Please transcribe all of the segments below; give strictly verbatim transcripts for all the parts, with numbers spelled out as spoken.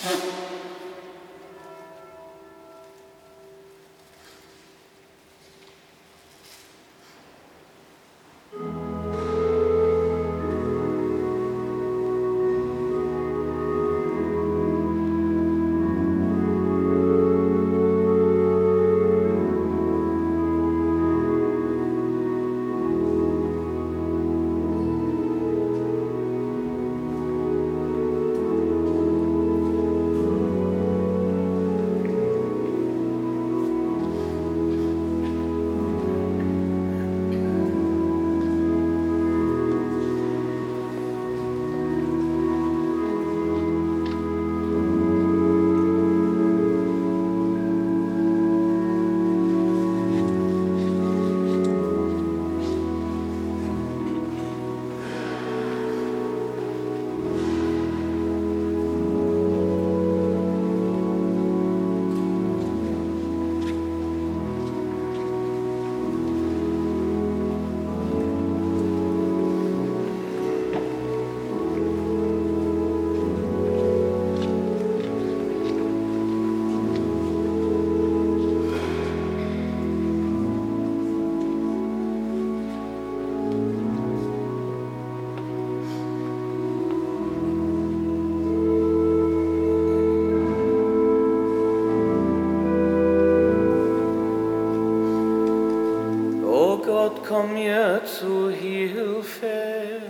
komm mir zu Hilfe.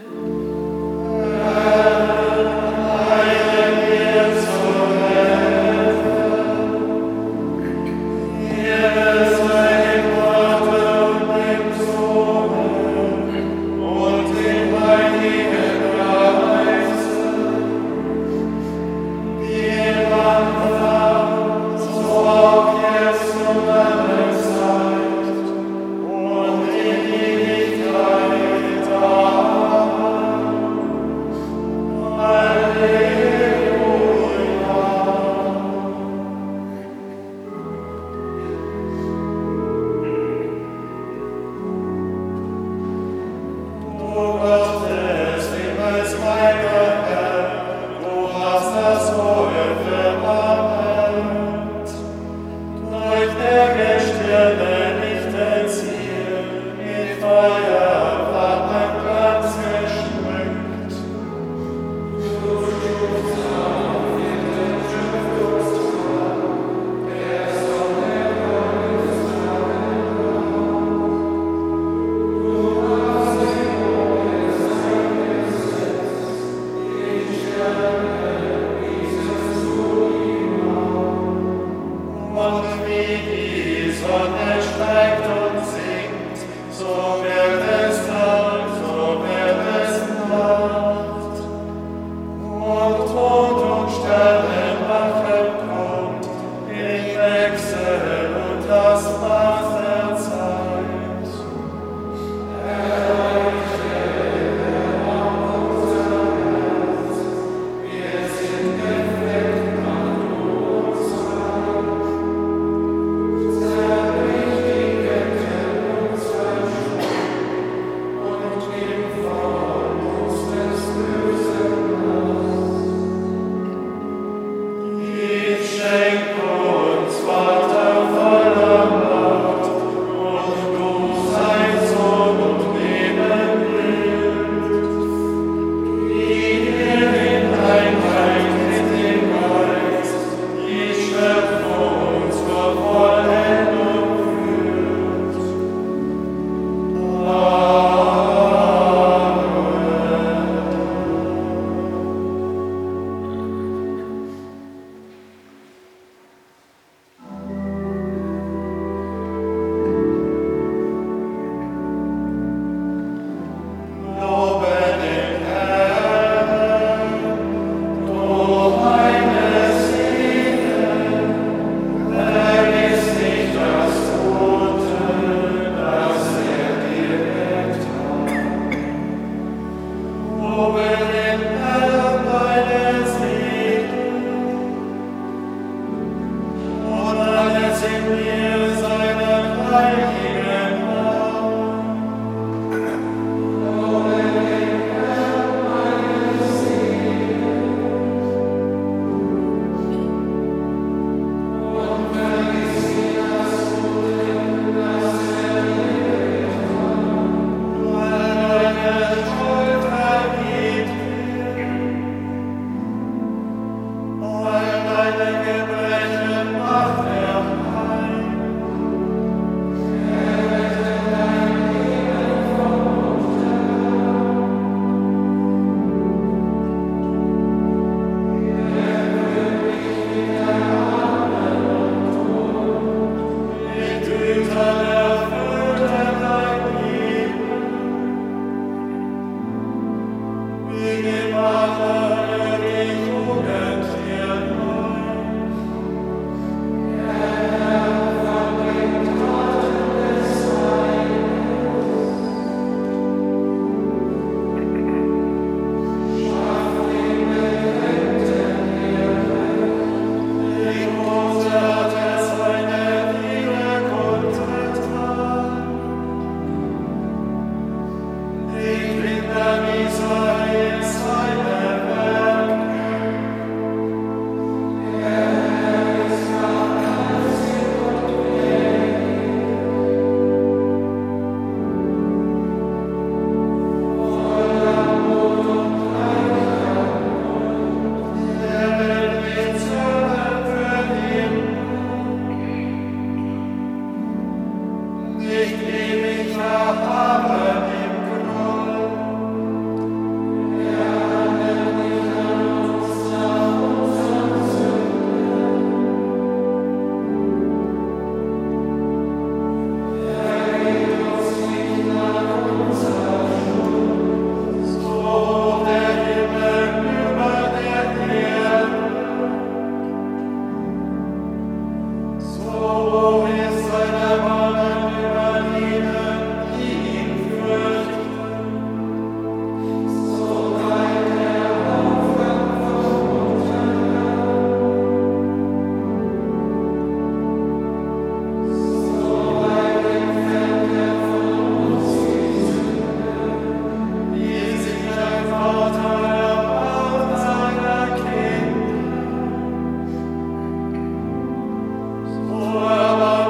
Amen.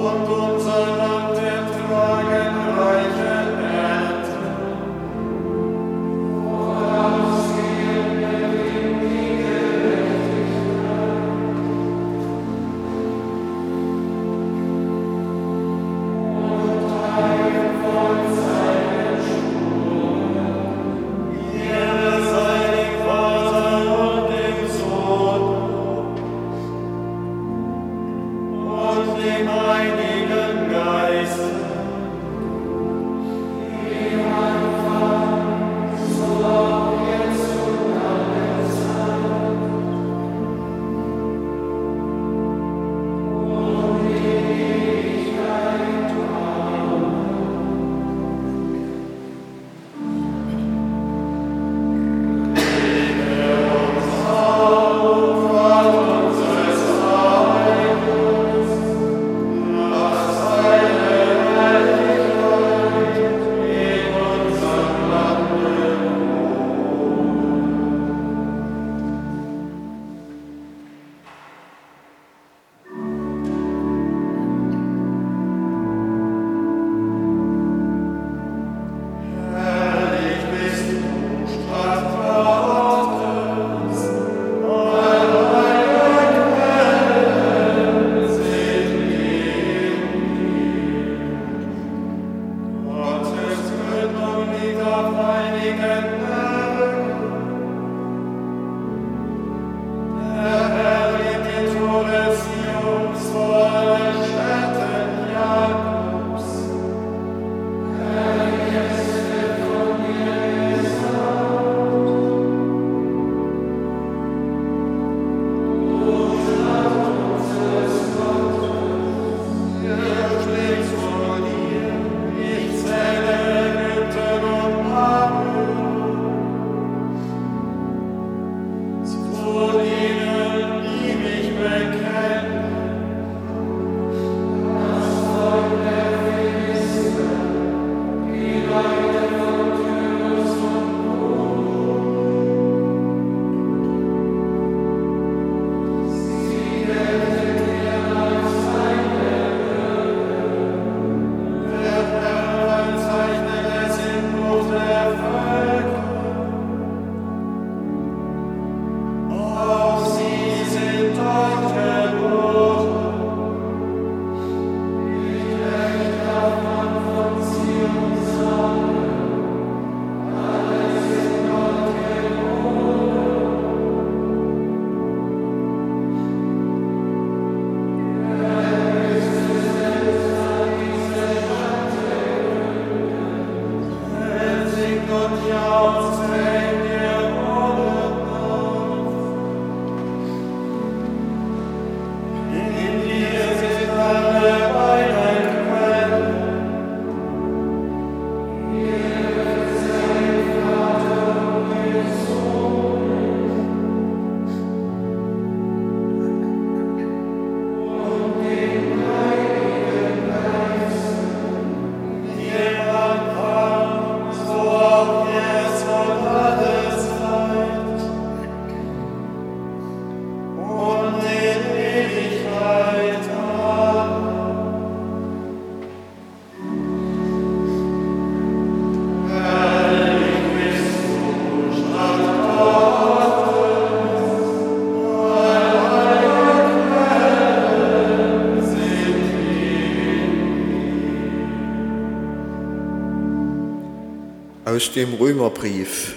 Aus dem Römerbrief.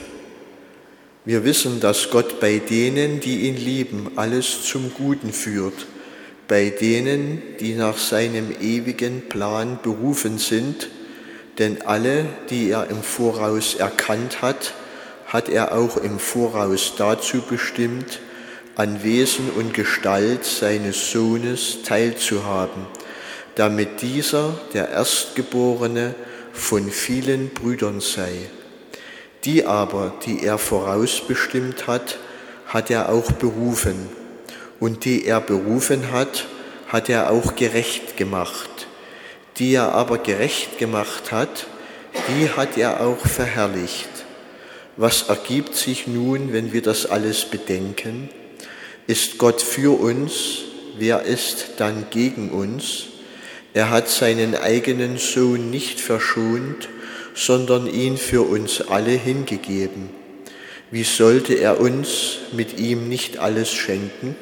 Wir wissen, dass Gott bei denen, die ihn lieben, alles zum Guten führt, bei denen, die nach seinem ewigen Plan berufen sind, denn alle, die er im Voraus erkannt hat, hat er auch im Voraus dazu bestimmt, an Wesen und Gestalt seines Sohnes teilzuhaben, damit dieser, der Erstgeborene, von vielen Brüdern sei. Die aber, die er vorausbestimmt hat, hat er auch berufen. Und die er berufen hat, hat er auch gerecht gemacht. Die er aber gerecht gemacht hat, die hat er auch verherrlicht. Was ergibt sich nun, wenn wir das alles bedenken? Ist Gott für uns, wer ist dann gegen uns? Er hat seinen eigenen Sohn nicht verschont, sondern ihn für uns alle hingegeben. Wie sollte er uns mit ihm nicht alles schenken?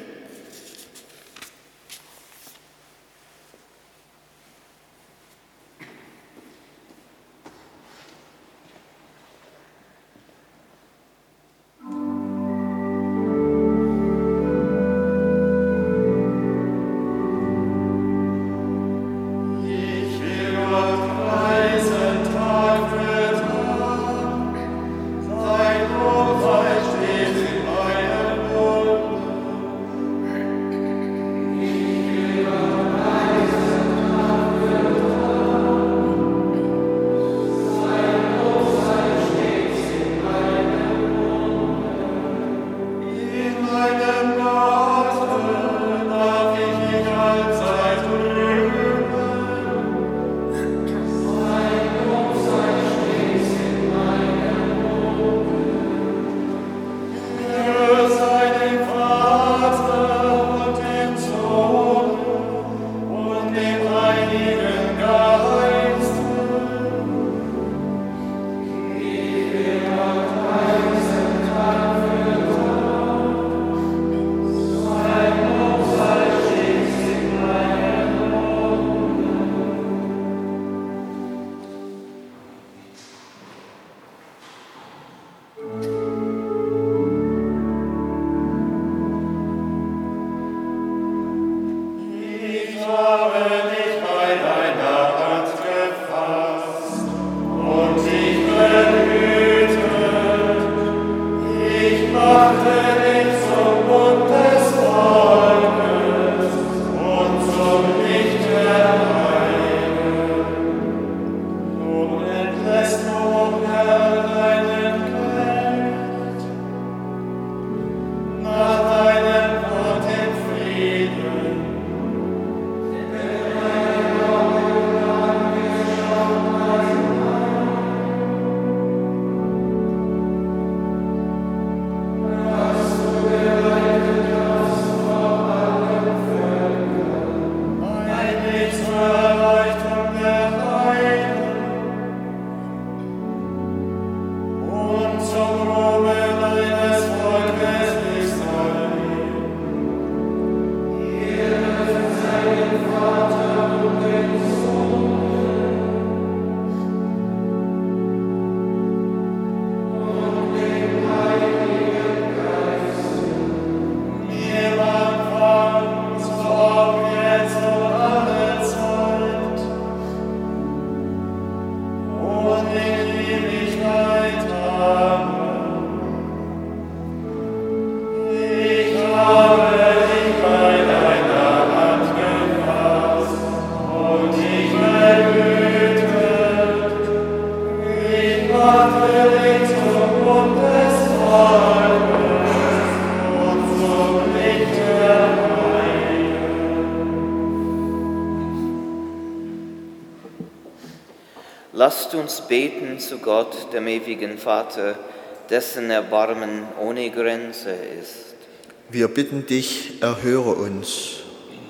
Lasst uns beten zu Gott, dem ewigen Vater, dessen Erbarmen ohne Grenze ist. Wir bitten dich, erhöre uns.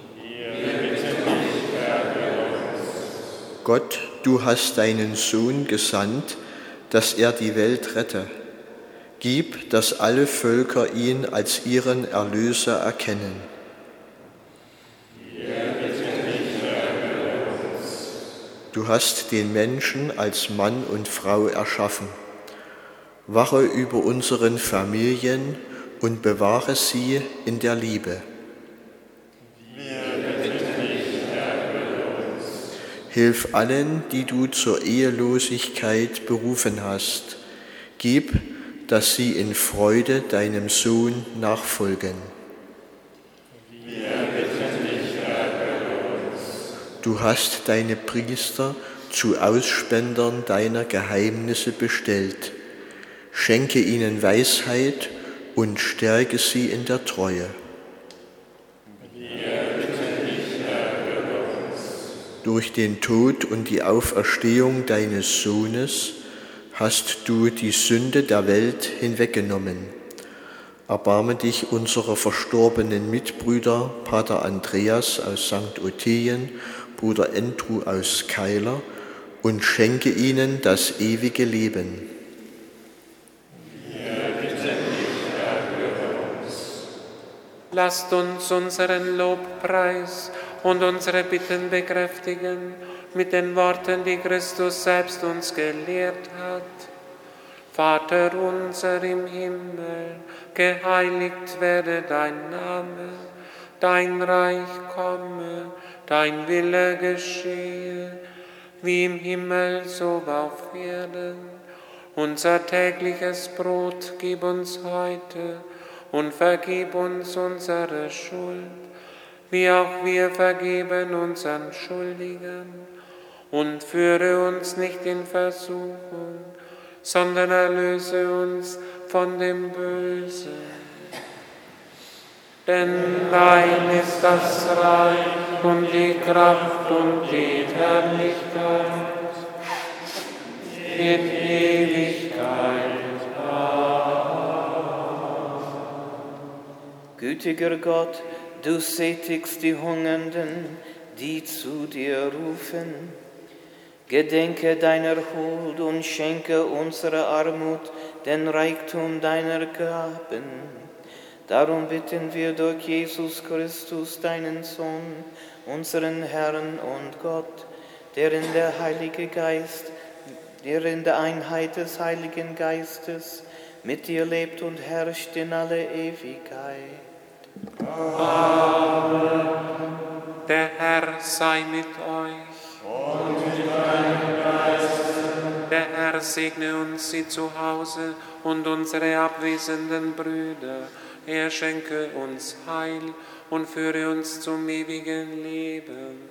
Wir bitten dich, erhöre uns. Gott, du hast deinen Sohn gesandt, dass er die Welt rette. Gib, dass alle Völker ihn als ihren Erlöser erkennen. Du hast den Menschen als Mann und Frau erschaffen. Wache über unseren Familien und bewahre sie in der Liebe. Wir bitten dich, erhöre uns. Hilf allen, die du zur Ehelosigkeit berufen hast. Gib, dass sie in Freude deinem Sohn nachfolgen. Du hast deine Priester zu Ausspendern deiner Geheimnisse bestellt. Schenke ihnen Weisheit und stärke sie in der Treue. Durch den Tod und die Auferstehung deines Sohnes hast du die Sünde der Welt hinweggenommen. Erbarme dich unserer verstorbenen Mitbrüder, Pater Andreas aus Sankt Ottilien, Bruder Andrew aus Keiler und schenke ihnen das ewige Leben. Lasst uns unseren Lobpreis und unsere Bitten bekräftigen mit den Worten, die Christus selbst uns gelehrt hat. Vater unser im Himmel, geheiligt werde dein Name, dein Reich komme, dein Wille geschehe, wie im Himmel so auf Erden. Unser tägliches Brot gib uns heute und vergib uns unsere Schuld, wie auch wir vergeben unseren Schuldigen. Und führe uns nicht in Versuchung, sondern erlöse uns von dem Bösen. Denn dein ist das Reich und die Kraft und die Herrlichkeit in Ewigkeit. Gütiger Gott, du sättigst die Hungernden, die zu dir rufen. Gedenke deiner Huld und schenke unserer Armut den Reichtum deiner Gaben. Darum bitten wir durch Jesus Christus, deinen Sohn, unseren Herrn und Gott, der in der Heilige Geist, der in der Einheit des Heiligen Geistes mit dir lebt und herrscht in alle Ewigkeit. Amen. Der Herr sei mit euch. Und mit deinem Geist. Der Herr segne uns sie zu Hause und unsere abwesenden Brüder. Er schenke uns Heil und führe uns zum ewigen Leben.